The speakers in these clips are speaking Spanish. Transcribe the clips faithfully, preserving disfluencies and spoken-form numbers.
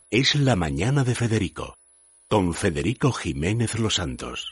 es La mañana de Federico, con Federico Jiménez Los Santos.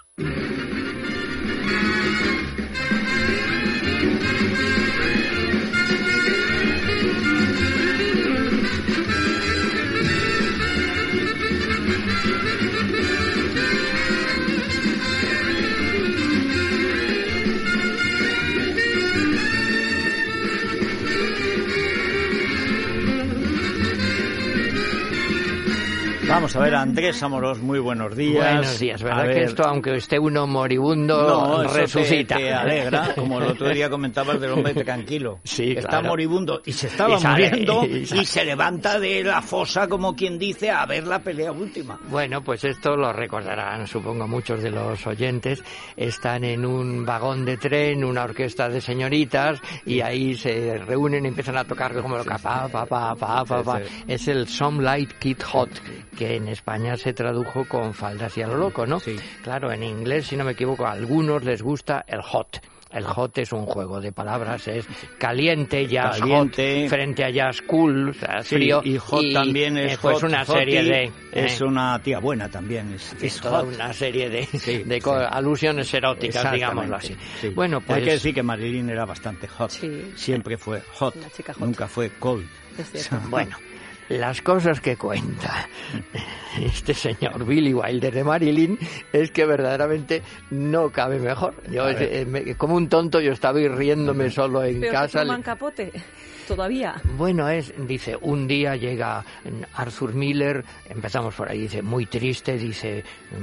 Vamos a ver, Andrés Amorós, muy buenos días. Buenos días, ¿verdad que esto, aunque esté uno moribundo, no, resucita? Te, te alegra, como el otro día comentabas del hombre tranquilo. Sí, Está claro. moribundo y se estaba y sale, muriendo y, y se levanta de la fosa, como quien dice, a ver la pelea última. Bueno, pues esto lo recordarán, supongo, muchos de los oyentes. Están en un vagón de tren, una orquesta de señoritas, y ahí se reúnen y empiezan a tocar como lo que pa, pa, pa, pa, pa, pa. Es el Some Like It Hot, que en España se tradujo con faldas y a lo loco, ¿no? Sí. Claro, en inglés, si no me equivoco, a algunos les gusta el hot. El hot es un juego de palabras, es caliente, jazz caliente. Hot, frente a jazz cool, o sea, Sí, frío. y hot y, también es eh, pues hot, una hoti, serie de... Es eh, una tía buena también, es, es es toda hot. una serie de, Sí, de sí. alusiones eróticas, digámoslo así. Sí. Bueno, pues... Hay que decir que Marilyn era bastante hot. Sí. Siempre fue hot, Una chica hot. nunca fue cold. Es cierto. Bueno, las cosas que cuenta este señor Billy Wilder de Marilyn es que verdaderamente no cabe mejor. Yo, eh, me, como un tonto, yo estaba riéndome solo en Pero casa. se toman capote, todavía. Bueno, es, dice, un día llega Arthur Miller, empezamos por ahí, dice, muy triste, dice,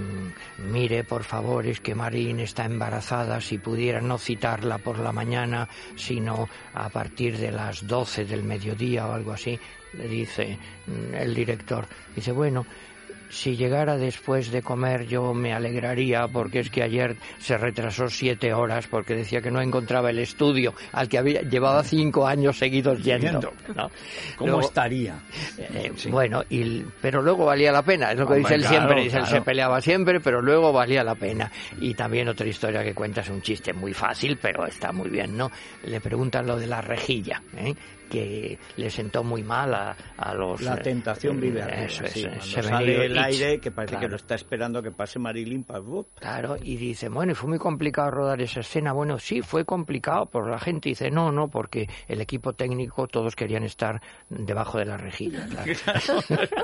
mire, por favor, es que Marilyn está embarazada, si pudiera no citarla por la mañana, sino a partir de las doce del mediodía o algo así. Le dice el director, dice, bueno, si llegara después de comer yo me alegraría, porque es que ayer se retrasó siete horas porque decía que no encontraba el estudio al que había llevaba cinco años seguidos yendo, ¿no? ¿Cómo Luego, estaría? Eh, Sí. Bueno, y, pero luego valía la pena, es lo que Hombre, dice él claro, siempre, dice, él claro. se peleaba siempre, pero luego valía la pena. Y también otra historia que cuenta es un chiste muy fácil, pero está muy bien, ¿no? Le preguntan lo de la rejilla, ¿eh? Que le sentó muy mal a, a los... La tentación vive arriba. Eso es, sí, eh, cuando se sale venía el Itch. aire, que parece Claro. que lo está esperando que pase Marilyn para... Claro, y dice, bueno, ¿y fue muy complicado rodar esa escena? Bueno, sí, fue complicado, pero la gente dice, no, no, porque el equipo técnico todos querían estar debajo de la rejilla. Claro.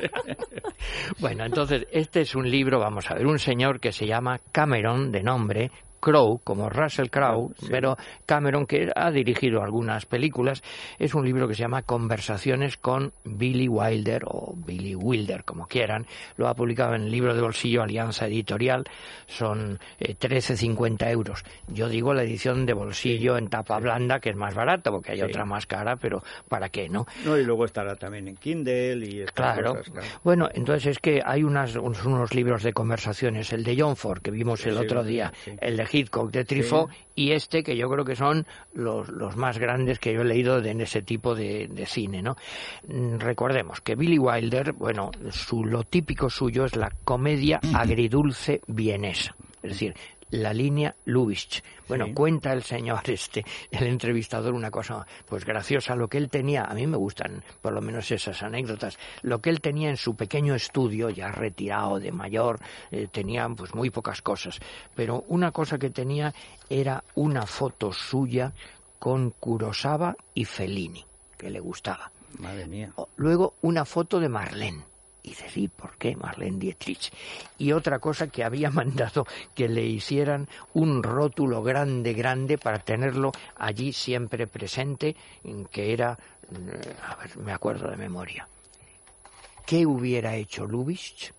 Bueno, entonces, este es un libro, vamos a ver, un señor que se llama Cameron, de nombre, Crowe, como Russell Crowe, sí. pero Cameron, que ha dirigido algunas películas, es un libro que se llama Conversaciones con Billy Wilder, o Billy Wilder, como quieran. Lo ha publicado en el libro de bolsillo Alianza Editorial, son eh, trece cincuenta euros. Yo digo la edición de bolsillo en tapa blanda, que es más barata, porque hay Sí. otra más cara, pero ¿para qué, no? No, y luego estará también en Kindle y estas Claro. cosas, claro. Bueno, entonces es que hay unas, unos, unos libros de conversaciones, el de John Ford, que vimos el Sí, otro sí, día, sí. el de Hitchcock, de Truffaut, Sí. y este, que yo creo que son los, los más grandes que yo he leído de, en ese tipo de, de cine, ¿no? Mm, Recordemos que Billy Wilder, bueno, su, lo típico suyo es la comedia agridulce vienesa, es decir, la línea Lubitsch. Bueno, Sí. cuenta el señor este, el entrevistador, una cosa pues graciosa, lo que él tenía, a mí me gustan por lo menos esas anécdotas, lo que él tenía en su pequeño estudio, ya retirado de mayor, eh, tenía pues muy pocas cosas, pero una cosa que tenía era una foto suya con Kurosawa y Fellini, que le gustaba. Madre mía. Luego una foto de Marlene. Y dice, sí, ¿por qué Marlene Dietrich? Y otra cosa, que había mandado que le hicieran un rótulo grande, grande, para tenerlo allí siempre presente, que era, a ver, me acuerdo de memoria, ¿qué hubiera hecho Lubitsch?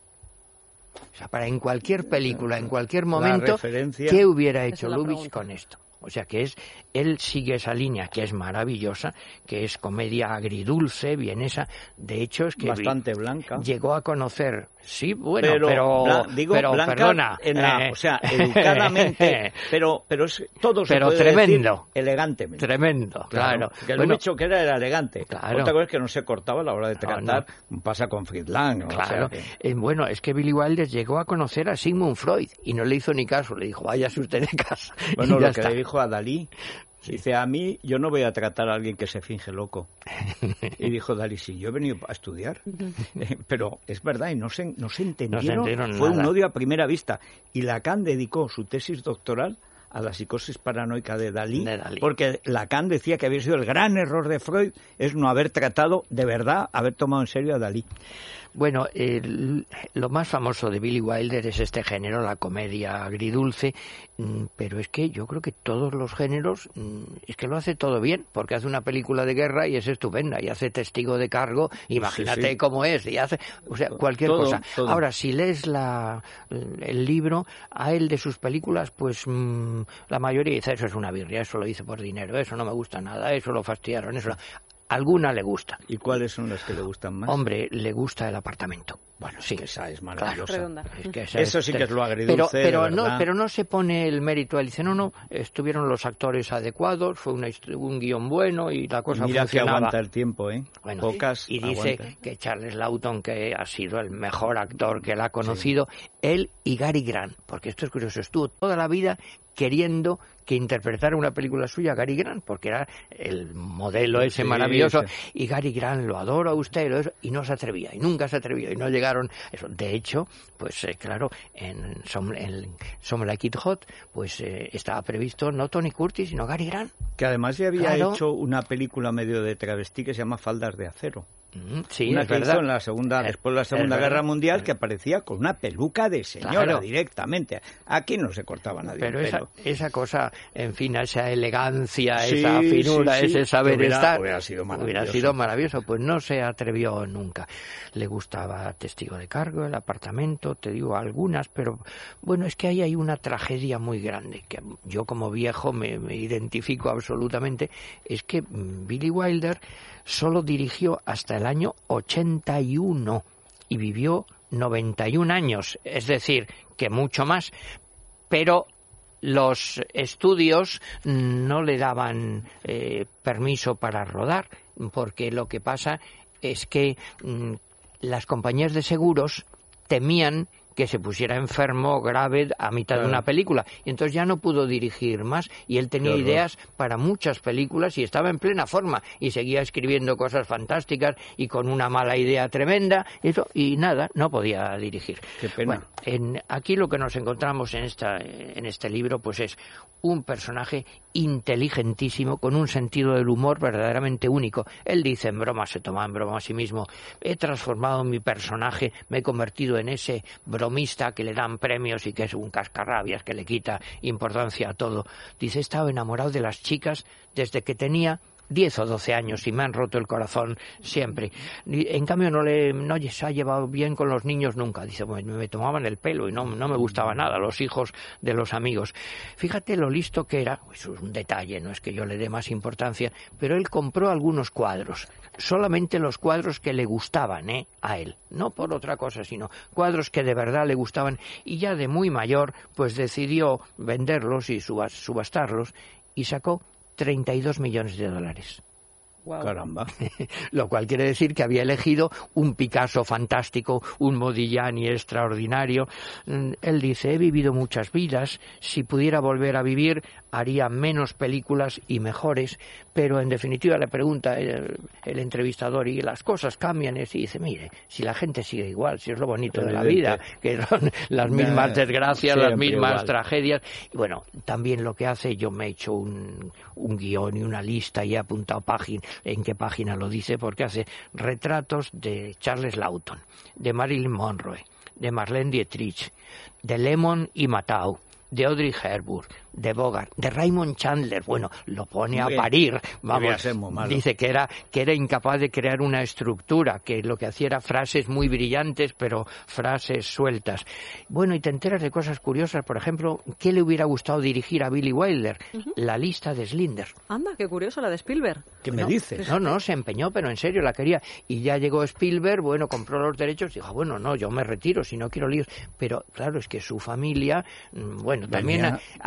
O sea, para en cualquier película, en cualquier momento, referencia. ¿qué hubiera Esa hecho es la Lubitsch pregunta. con esto? O sea que es, él sigue esa línea que es maravillosa, que es comedia agridulce, vienesa. De hecho es que Bastante blanca. llegó a conocer, sí, bueno, pero, pero, blan- digo, pero blanca perdona, en la, eh, o sea, educadamente, pero, pero es todo se Pero puede tremendo. decir elegantemente. Tremendo, claro. Que el Bueno, hecho que era, era elegante. Claro. Otra cosa es que no se cortaba a la hora de No, tratar, pasa con Friedland. Claro, O sea que- Eh, bueno, es que Billy Wilder llegó a conocer a Sigmund Freud y no le hizo ni caso, le dijo, váyase usted de casa. bueno, y ya lo que está. le dijo a Dalí. Sí. Dice, a mí yo no voy a tratar a alguien que se finge loco. Y dijo Dalí, sí, yo he venido a estudiar. Eh, pero es verdad, y no se, no se entendieron. No se entendieron Fue nada. un odio a primera vista. Y Lacan dedicó su tesis doctoral a la psicosis paranoica de Dalí, de Dalí, porque Lacan decía que había sido el gran error de Freud, es no haber tratado de verdad, haber tomado en serio a Dalí. Bueno, el, lo más famoso de Billy Wilder es este género, la comedia agridulce, pero es que yo creo que todos los géneros, es que lo hace todo bien, porque hace una película de guerra y es estupenda, y hace Testigo de Cargo, imagínate sí, sí. cómo es, y hace, o sea, cualquier todo, cosa. Todo. Ahora, si lees la, el libro, a él de sus películas, pues mmm, la mayoría dice, eso es una birria, eso lo hice por dinero, eso no me gusta nada, eso lo fastidiaron, eso... Alguna le gusta. ¿Y cuáles son las que le gustan más? Hombre, le gusta El apartamento. Bueno, sí. Esa es maravillosa. Claro, es que esa Eso es, sí que es lo agridulce, pero, pero de no, verdad. pero no se pone el mérito. Él dice, no, no, estuvieron los actores adecuados, fue una, un guión bueno y la cosa Mira funcionaba. que aguanta el tiempo, ¿eh? Bueno, Pocas y dice aguanta. que Charles Lawton, que ha sido el mejor actor que él ha conocido, sí. él y Gary Grant, porque esto es curioso, estuvo toda la vida queriendo que interpretara una película suya Gary Grant, porque era el modelo ese sí, maravilloso, sí. y Gary Grant lo adoro a usted, eso, y no se atrevía, y nunca se atrevió, y no llegaron, eso. De hecho, pues eh, claro, en Some, en Some Like It Hot, pues eh, estaba previsto no Tony Curtis, sino Gary Grant. Que además ya había claro. hecho una película medio de travesti que se llama Faldas de Acero. Mm, sí, una es que verdad. hizo en la segunda, después de la Segunda es Guerra verdad. Mundial, que aparecía con una peluca de señora claro. directamente. Aquí no se cortaba nadie Pero el esa, pelo. esa cosa, en fin, esa elegancia, sí, esa finura, sí, sí. ese saber hubiera, estar, hubiera sido maravilloso. hubiera sido maravilloso. Pues no se atrevió nunca. Le gustaba Testigo de Cargo, El apartamento, te digo algunas, pero bueno, es que ahí hay una tragedia muy grande, que yo como viejo me, me identifico absolutamente, es que Billy Wilder solo dirigió hasta el año ochenta y uno y vivió noventa y un años, es decir, que mucho más, pero los estudios no le daban eh, permiso para rodar, porque lo que pasa es que mmm, las compañías de seguros temían que se pusiera enfermo grave a mitad claro. de una película, y entonces ya no pudo dirigir más, y él tenía ideas para muchas películas y estaba en plena forma y seguía escribiendo cosas fantásticas y con una mala idea tremenda, eso, y nada, no podía dirigir. Qué pena. Bueno, en, aquí lo que nos encontramos en esta en este libro pues es un personaje inteligentísimo, con un sentido del humor verdaderamente único. Él dice en broma, se toma en broma a sí mismo, he transformado mi personaje, me he convertido en ese bromista que le dan premios y que es un cascarrabias, que le quita importancia a todo. Dice, he estado enamorado de las chicas desde que tenía diez o doce años y me han roto el corazón siempre. En cambio no le no se ha llevado bien con los niños nunca. Dice, bueno, me tomaban el pelo y no, no me gustaba nada, los hijos de los amigos. Fíjate lo listo que era, eso es un detalle, no es que yo le dé más importancia, pero él compró algunos cuadros, solamente los cuadros que le gustaban ¿eh? a él, no por otra cosa, sino cuadros que de verdad le gustaban, y ya de muy mayor pues decidió venderlos y subastarlos y sacó treinta y dos millones de dólares. Wow. Caramba. Lo cual quiere decir que había elegido un Picasso fantástico, un Modigliani extraordinario. Él dice, he vivido muchas vidas, si pudiera volver a vivir haría menos películas y mejores, pero en definitiva le pregunta el, el entrevistador, y las cosas cambian, y dice, mire, si la gente sigue igual, si es lo bonito de la vida, que son las mismas desgracias, las mismas igual. tragedias. Y bueno, también lo que hace, yo me he hecho un, un guión y una lista y he apuntado página, en qué página lo dice, porque hace retratos de Charles Lawton, de Marilyn Monroe, de Marlene Dietrich, de Lemon y Matthau, de Audrey Hepburn, de Bogart, de Raymond Chandler. Bueno, lo pone a parir, vamos, dice que era que era incapaz de crear una estructura, que lo que hacía era frases muy brillantes, pero frases sueltas. Bueno, y te enteras de cosas curiosas, por ejemplo, ¿qué le hubiera gustado dirigir a Billy Wilder? Uh-huh. La lista de Schindler. Anda, qué curioso, la de Spielberg. ¿Qué me no, dices? No, no, se empeñó, pero en serio la quería. Y ya llegó Spielberg, bueno, compró los derechos, dijo, bueno, no, yo me retiro, si no quiero líos. Pero claro, es que su familia, bueno, también Venía... hay una historia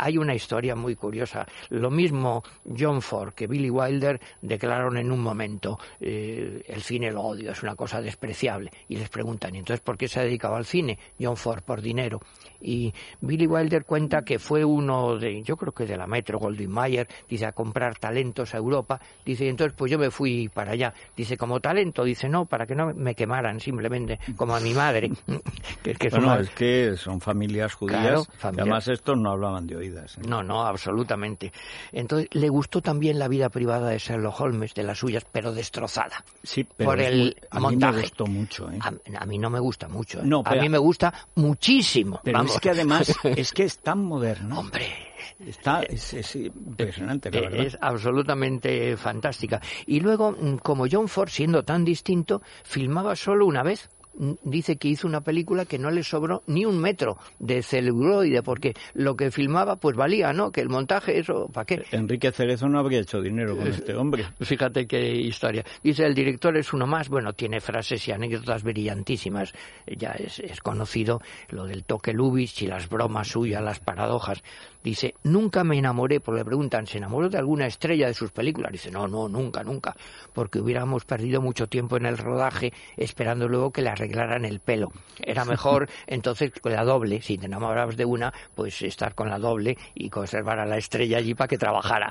historia muy curiosa. Lo mismo John Ford que Billy Wilder declararon en un momento, eh, el cine lo odio, es una cosa despreciable. Y les preguntan, ¿y entonces por qué se ha dedicado al cine? John Ford, por dinero. Y Billy Wilder cuenta que fue uno de, yo creo que de la Metro Goldwyn Mayer, dice, a comprar talentos a Europa. Dice, y entonces pues yo me fui para allá. Dice, como talento, dice, no, para que no me quemaran simplemente, como a mi madre. que, que bueno, son, es que son familias judías, claro, familias. familias. Además estos no hablaban de oídas. ¿eh? No, no, absolutamente. Entonces, le gustó también la vida privada de Sherlock Holmes, de las suyas, pero destrozada. Sí, pero por el muy, a montaje. mí me gustó mucho. ¿eh? A, a mí no me gusta mucho. ¿eh? No, pero, a mí me gusta muchísimo. Pero Vamos. es que además, es que es tan moderno. Hombre. Está, es, es impresionante, la verdad. Es absolutamente fantástica. Y luego, como John Ford, siendo tan distinto, filmaba solo una vez. Dice que hizo una película que no le sobró ni un metro de celuloide, porque lo que filmaba pues valía, ¿no? Que el montaje, eso, ¿para qué? Enrique Cerezo no habría hecho dinero con este hombre. Fíjate qué historia. Dice, el director es uno más, bueno, tiene frases y anécdotas brillantísimas. Ya es, es conocido lo del toque Lubitsch y las bromas suyas, las paradojas. Dice, nunca me enamoré, porque le preguntan, ¿se enamoró de alguna estrella de sus películas? Dice, no, no, nunca, nunca, porque hubiéramos perdido mucho tiempo en el rodaje esperando luego que le arreglaran el pelo. Era mejor, entonces, con la doble, si te enamorabas de una, pues estar con la doble y conservar a la estrella allí para que trabajara.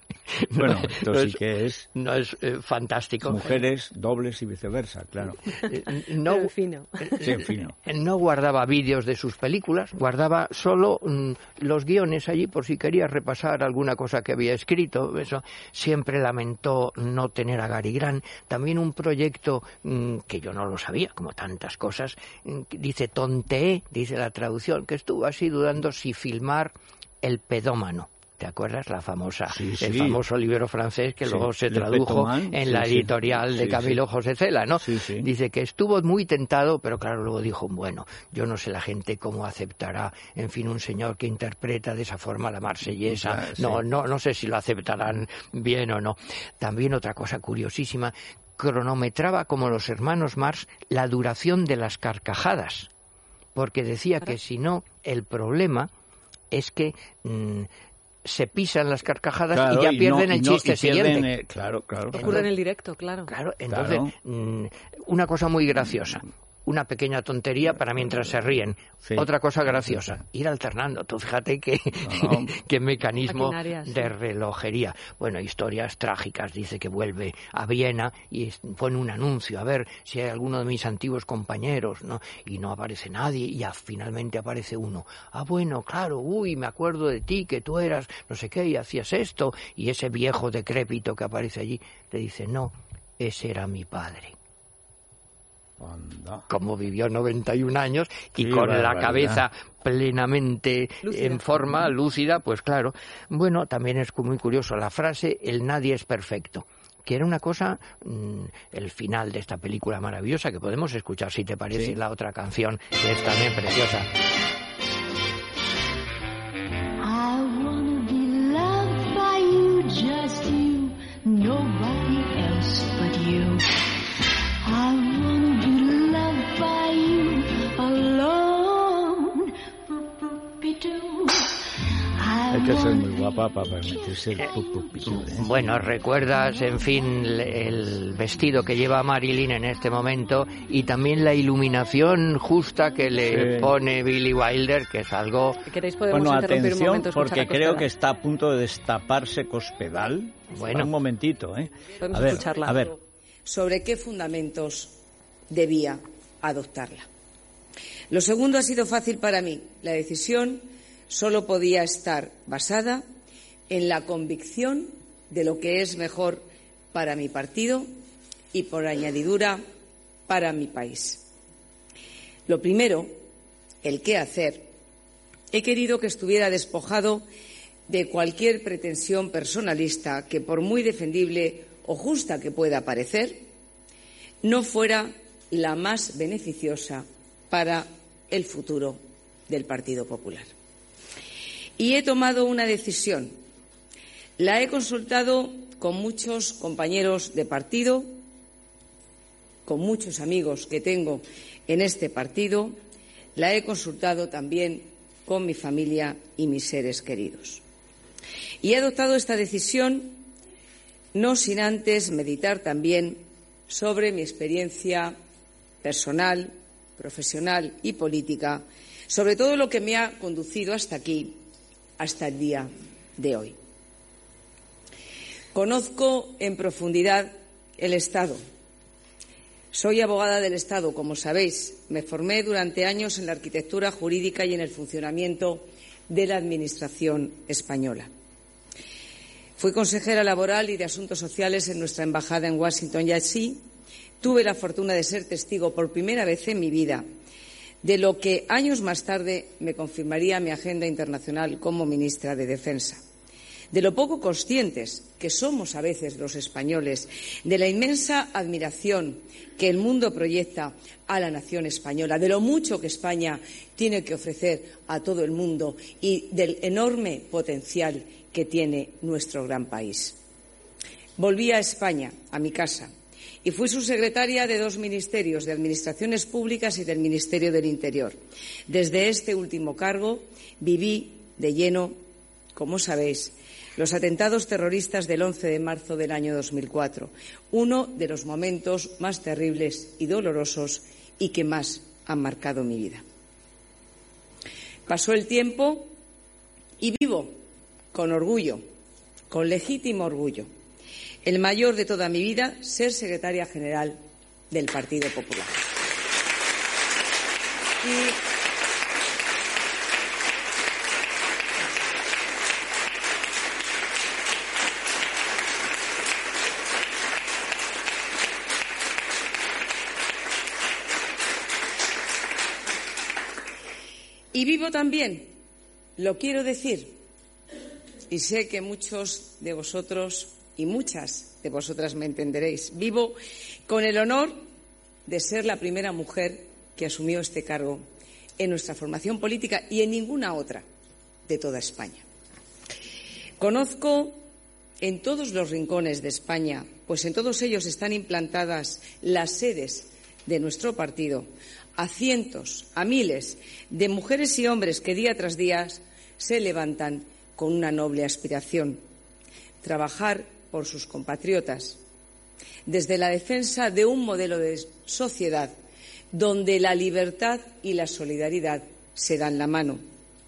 Bueno, esto no sí es, que es... No es eh, fantástico. Mujeres, dobles y viceversa, claro. No, en fino. Sí, en fino. No guardaba vídeos de sus películas, guardaba solo mm, los guiones allí por si quería repasar alguna cosa que había escrito. Eso siempre lamentó no tener a Gary Grant. También un proyecto mm, que yo no lo sabía, como tantas cosas, mm, dice tonteé, dice la traducción, que estuvo así dudando si filmar El pedómano. ¿Te acuerdas? La famosa, sí, sí. el famoso libro francés que sí. luego se Le tradujo Petoman, en sí, la sí. editorial de sí, Camilo sí. José Cela, ¿no? Sí, sí. Dice que estuvo muy tentado, pero claro, luego dijo, bueno, yo no sé la gente cómo aceptará, en fin, un señor que interpreta de esa forma la marsellesa. Ya, sí. No, no, no sé si lo aceptarán bien o no. También otra cosa curiosísima, cronometraba como los hermanos Marx la duración de las carcajadas, porque decía que si no, el problema es que mmm, se pisan las carcajadas claro, y ya y pierden no, el y no, chiste y pierden, siguiente. eh, claro, claro. Ocurre claro. en el directo, claro. Claro, entonces, Claro. mmm, una cosa muy graciosa. Una pequeña tontería para mientras se ríen. Sí. Otra cosa graciosa, ir alternando. Tú fíjate qué, No, no. qué mecanismo Maquinarias, de sí. relojería. Bueno, historias trágicas. Dice que vuelve a Viena y es- pone un anuncio a ver si hay alguno de mis antiguos compañeros, ¿no? Y no aparece nadie y ya finalmente aparece uno. Ah, bueno, claro, uy, me acuerdo de ti, que tú eras no sé qué y hacías esto. Y ese viejo decrépito que aparece allí le dice, no, ese era mi padre. Anda. Como vivió noventa y un años y Qué con la barbaridad. cabeza plenamente Lúcida. en forma, lúcida, pues claro. Bueno, también es muy curioso la frase, el nadie es perfecto, que era una cosa, mmm, el final de esta película maravillosa, que podemos escuchar, si te parece, Sí. la otra canción, que es también preciosa. I wanna be loved by you, just you, nobody else but you. I wanna be loved by you alone. Boop-boop-be-doo. I Hay que ser wanna muy guapa para permitirse el pupupitú, ¿eh? Bueno, recuerdas, en fin, el, el vestido que lleva Marilyn en este momento y también la iluminación justa que le Sí. pone Billy Wilder, que es algo... Si queréis podemos Bueno, interrumpir un atención, momento. escuchar porque a creo Cospedal. que está a punto de destaparse Cospedal. Bueno. Un momentito, ¿eh? Podemos a ver, escucharla. a ver. Sobre qué fundamentos debía adoptarla. Lo segundo ha sido fácil para mí. La decisión solo podía estar basada en la convicción de lo que es mejor para mi partido y, por añadidura, para mi país. Lo primero, el qué hacer, he querido que estuviera despojado de cualquier pretensión personalista que, por muy defendible o justa que pueda parecer, no fuera la más beneficiosa para el futuro del Partido Popular. Y he tomado una decisión. La he consultado con muchos compañeros de partido, con muchos amigos que tengo en este partido, la he consultado también con mi familia y mis seres queridos. Y he adoptado esta decisión no sin antes meditar también sobre mi experiencia personal, profesional y política, sobre todo lo que me ha conducido hasta aquí, hasta el día de hoy. Conozco en profundidad el Estado. Soy abogada del Estado, como sabéis. Me formé durante años en la arquitectura jurídica y en el funcionamiento de la Administración española. Fui consejera laboral y de Asuntos Sociales en nuestra embajada en Washington y así tuve la fortuna de ser testigo por primera vez en mi vida de lo que años más tarde me confirmaría mi agenda internacional como ministra de Defensa. De lo poco conscientes que somos a veces los españoles, de la inmensa admiración que el mundo proyecta a la nación española, de lo mucho que España tiene que ofrecer a todo el mundo y del enorme potencial que tiene nuestro gran país. Volví a España, a mi casa, y fui subsecretaria de dos ministerios, de Administraciones Públicas y del Ministerio del Interior. Desde este último cargo viví de lleno, como sabéis, los atentados terroristas del once de marzo del año dos mil cuatro, uno de los momentos más terribles y dolorosos y que más han marcado mi vida. Pasó el tiempo y vivo con orgullo, con legítimo orgullo, el mayor de toda mi vida, ser secretaria general del Partido Popular. Y Y vivo también, lo quiero decir, y sé que muchos de vosotros y muchas de vosotras me entenderéis, vivo con el honor de ser la primera mujer que asumió este cargo en nuestra formación política y en ninguna otra de toda España. Conozco en todos los rincones de España, pues en todos ellos están implantadas las sedes de nuestro partido, a cientos, a miles de mujeres y hombres que día tras día se levantan con una noble aspiración: trabajar por sus compatriotas, desde la defensa de un modelo de sociedad donde la libertad y la solidaridad se dan la mano.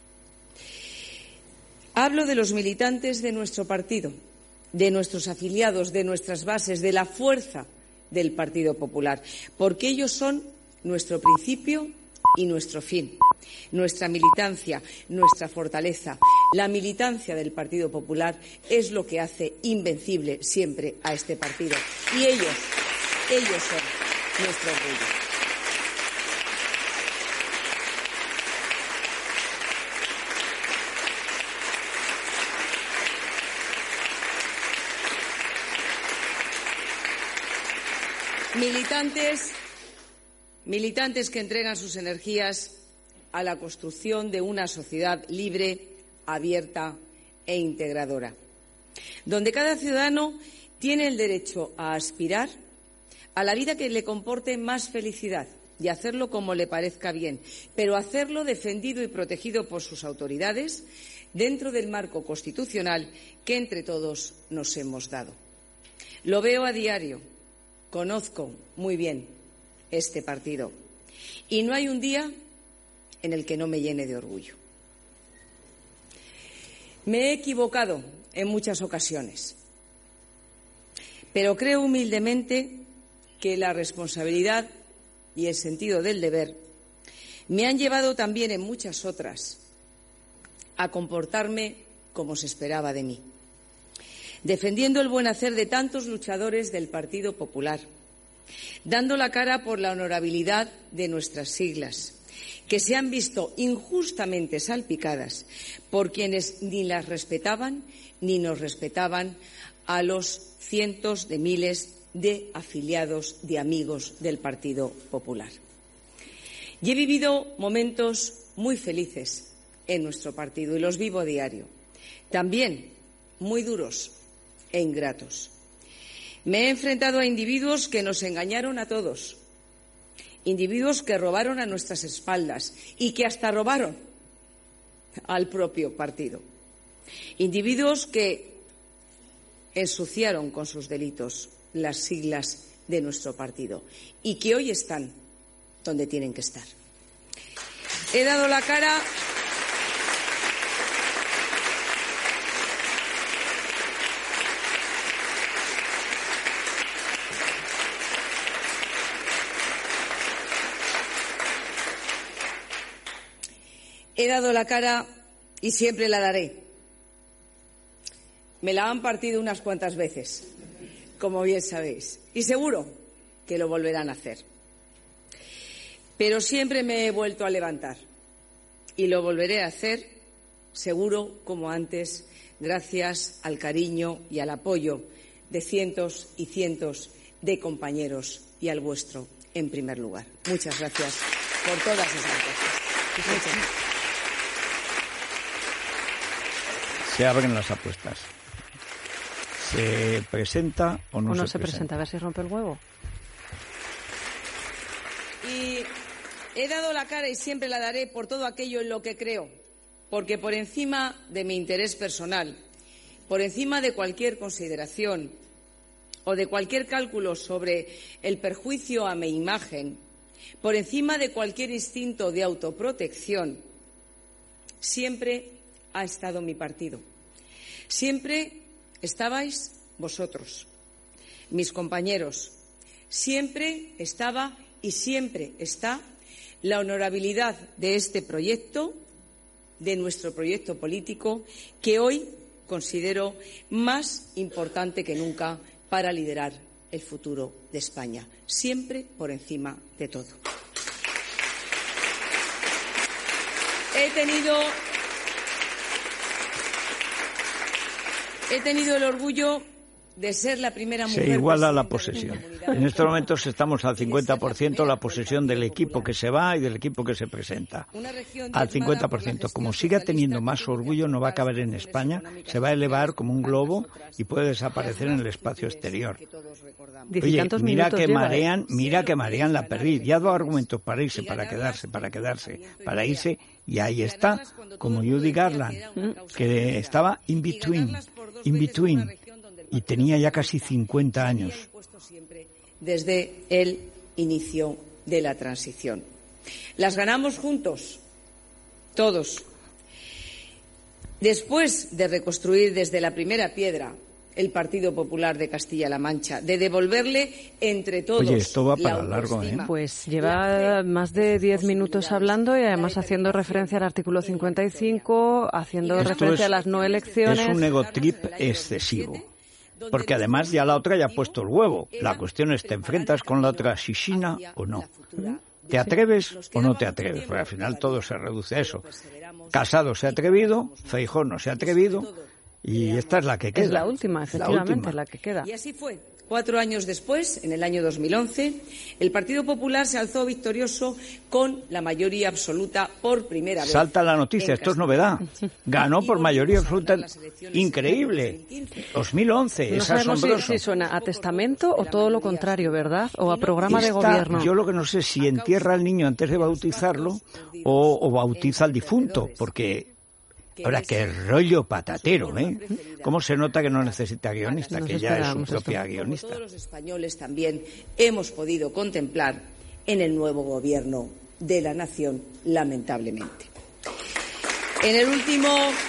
Hablo de los militantes de nuestro partido, de nuestros afiliados, de nuestras bases, de la fuerza del Partido Popular, porque ellos son nuestro principio y nuestro fin, nuestra militancia, nuestra fortaleza. La militancia del Partido Popular es lo que hace invencible siempre a este partido. Y ellos, ellos son nuestro orgullo. Militantes Militantes que entregan sus energías a la construcción de una sociedad libre, abierta e integradora, donde cada ciudadano tiene el derecho a aspirar a la vida que le comporte más felicidad y hacerlo como le parezca bien, pero hacerlo defendido y protegido por sus autoridades dentro del marco constitucional que entre todos nos hemos dado. Lo veo a diario, conozco muy bien este partido y no hay un día en el que no me llene de orgullo. Me he equivocado en muchas ocasiones, pero creo humildemente que la responsabilidad y el sentido del deber me han llevado también en muchas otras a comportarme como se esperaba de mí, defendiendo el buen hacer de tantos luchadores del Partido Popular, dando la cara por la honorabilidad de nuestras siglas, que se han visto injustamente salpicadas por quienes ni las respetaban ni nos respetaban a los cientos de miles de afiliados, de amigos del Partido Popular. Y he vivido momentos muy felices en nuestro partido y los vivo a diario, también muy duros e ingratos. Me he enfrentado a individuos que nos engañaron a todos, individuos que robaron a nuestras espaldas y que hasta robaron al propio partido. Individuos que ensuciaron con sus delitos las siglas de nuestro partido y que hoy están donde tienen que estar. He dado la cara He dado la cara y siempre la daré. Me la han partido unas cuantas veces, como bien sabéis, y seguro que lo volverán a hacer. Pero siempre me he vuelto a levantar y lo volveré a hacer, seguro como antes, gracias al cariño y al apoyo de cientos y cientos de compañeros y al vuestro en primer lugar. Muchas gracias por todas esas cosas. Muchas gracias. Se abren las apuestas. ¿Se presenta o no, ¿O no se, se presenta? presenta? A ver si rompe el huevo. Y he dado la cara y siempre la daré por todo aquello en lo que creo, porque por encima de mi interés personal, por encima de cualquier consideración o de cualquier cálculo sobre el perjuicio a mi imagen, por encima de cualquier instinto de autoprotección, siempre ha estado mi partido. Siempre estabais vosotros, mis compañeros. Siempre estaba y siempre está la honorabilidad de este proyecto, de nuestro proyecto político, que hoy considero más importante que nunca para liderar el futuro de España. Siempre por encima de todo. He tenido... He tenido el orgullo de ser la primera mujer. Se iguala la posesión. En estos momentos estamos al cincuenta por ciento la posesión del equipo que se va y del equipo que se presenta. Al cincuenta por ciento. Como siga teniendo más orgullo, no va a caber en España, se va a elevar como un globo y puede desaparecer en el espacio exterior. Oye, mira que marean, mira que marean la perdiz. Ya dos argumentos para irse, para quedarse, para quedarse, para irse, y ahí está, como Judy Garland, que estaba in between, in between, y tenía ya casi cincuenta años. Desde el inicio de la transición. Las ganamos juntos, todos. Después de reconstruir desde la primera piedra el Partido Popular de Castilla-La Mancha, de devolverle entre todos. Oye, esto va para largo, ¿eh? Pues lleva más de diez minutos hablando y además haciendo referencia al artículo cincuenta y cinco, haciendo Esto referencia es, a las no elecciones. Es un ego trip excesivo. Porque además ya la otra ya ha puesto el huevo. La cuestión es, ¿te enfrentas con la otra Shishina o no? ¿Te atreves o no te atreves? Porque al final todo se reduce a eso. Casado se ha atrevido, Feijóo no se ha atrevido, y esta es la que queda. Es la última, efectivamente, la, última. la que queda. Y así fue. Cuatro años después, en el año dos mil once, el Partido Popular se alzó victorioso con la mayoría absoluta por primera vez. Salta la noticia, esto es novedad. Ganó por mayoría absoluta. Increíble. dos mil once, no es sabemos asombroso. Si, si suena a testamento o todo lo contrario, ¿verdad? O a programa de gobierno. Yo lo que no sé si entierra al niño antes de bautizarlo o, o bautiza al difunto, porque... Ahora, qué rollo patatero, ¿eh? ¿Cómo se nota que no necesita guionista, Nos que ya es su propia esto. guionista? Como todos los españoles también hemos podido contemplar en el nuevo gobierno de la nación, lamentablemente. En el último...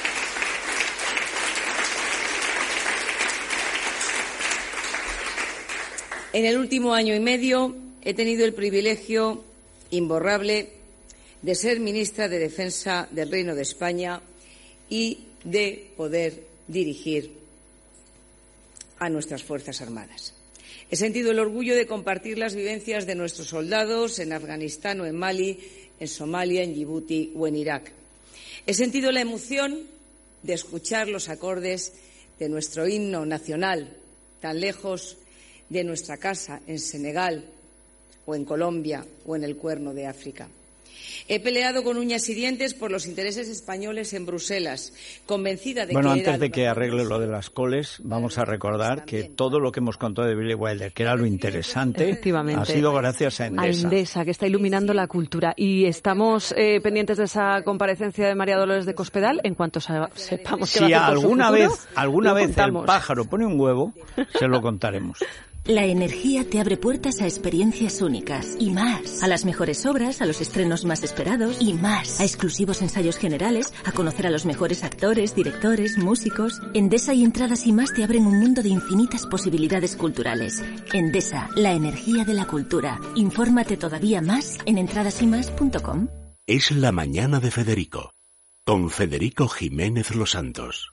En el último año y medio he tenido el privilegio imborrable de ser ministra de Defensa del Reino de España y de poder dirigir a nuestras Fuerzas Armadas. He sentido el orgullo de compartir las vivencias de nuestros soldados en Afganistán o en Mali, en Somalia, en Yibuti o en Irak. He sentido la emoción de escuchar los acordes de nuestro himno nacional, tan lejos de nuestra casa, en Senegal o en Colombia o en el Cuerno de África. He peleado con uñas y dientes por los intereses españoles en Bruselas, convencida de bueno, que antes era de que arregle lo de las coles, vamos a recordar que todo lo que hemos contado de Billy Wilder, que era lo interesante, ha sido gracias a Endesa. A Endesa, que está iluminando la cultura. Y estamos eh, pendientes de esa comparecencia de María Dolores de Cospedal. En cuanto sa- sepamos qué Si va a hacer por su alguna futuro, vez, alguna lo vez contamos. el pájaro pone un huevo, se lo contaremos. La energía te abre puertas a experiencias únicas y más. A las mejores obras, a los estrenos más esperados y más. A exclusivos ensayos generales, a conocer a los mejores actores, directores, músicos. Endesa y Entradas y Más te abren un mundo de infinitas posibilidades culturales. Endesa, la energía de la cultura. Infórmate todavía más en entradas y más punto com. Es la mañana de Federico, con Federico Jiménez Los Santos.